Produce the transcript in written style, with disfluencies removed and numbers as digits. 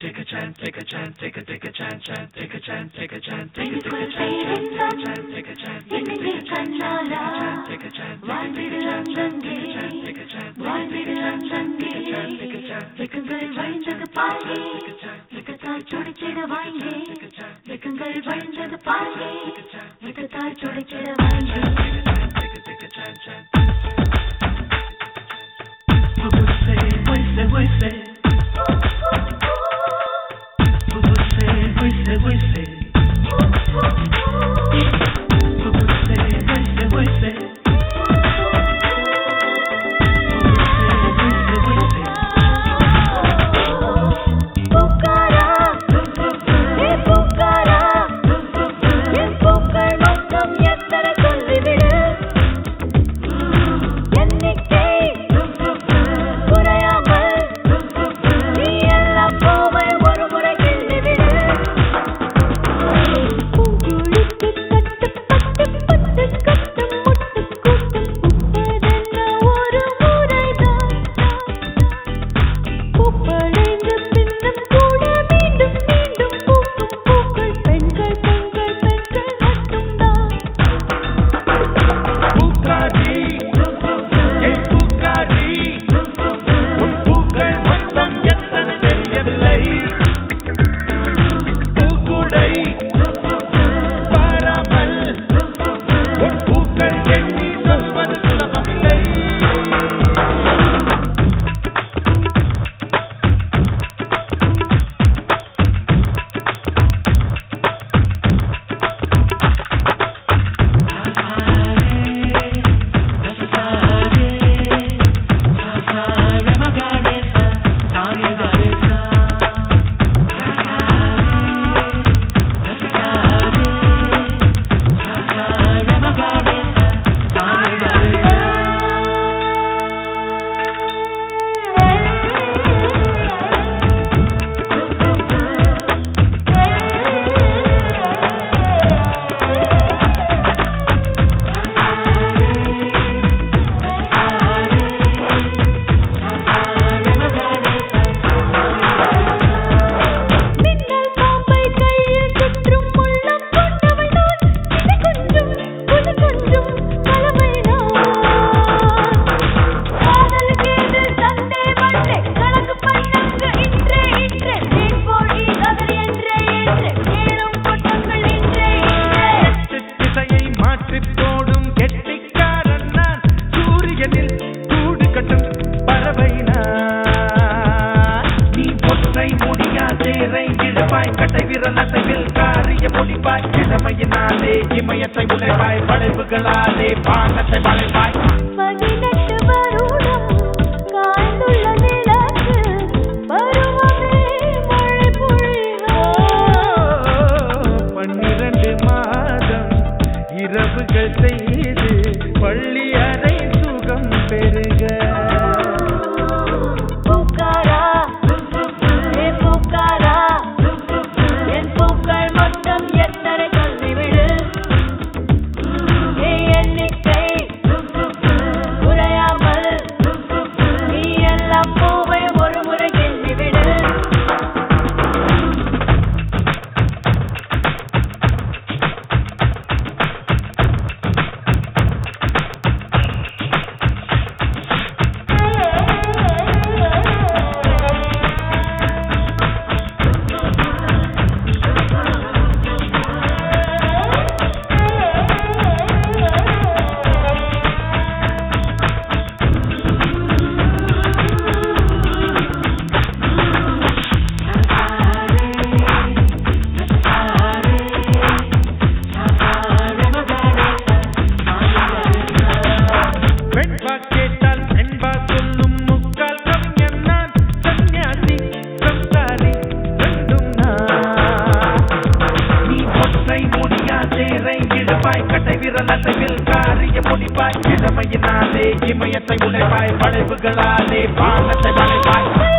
Take a chance, take a chance, take a chance, take a chance, take a chance, take a chance, take a chance, take a chance, take a chance, take a chance, take a chance, why be the chance, take a chance, why be the chance, take a chance, take a chance, take a chance, take a party, take a chance, chodi cheda vaange, take a chance, take a party, take a chance, chodi cheda vaange, take a chance, we say. கட்டை விரலசையில் காரிய பொலிப்பாய் இளமையினாலே இமயத்தை உழைப்பாய் படைப்புகளாலே பாகத்தை வளைப்பாய் 18 வருடம் காய்ந்துள்ள நிலக்கு பருவமே மழை பொழிவாய் 12 மாதம் இரவுகள் செய்து பள்ளி அறை சுகம் பெறுக கட்டை விரலசையில் காரிய பொலிப்பாய் இளமையினாலே இமயத்தை உழைப்பாய் படைப்புகளாலே பாகத்தை வளைப்பாய்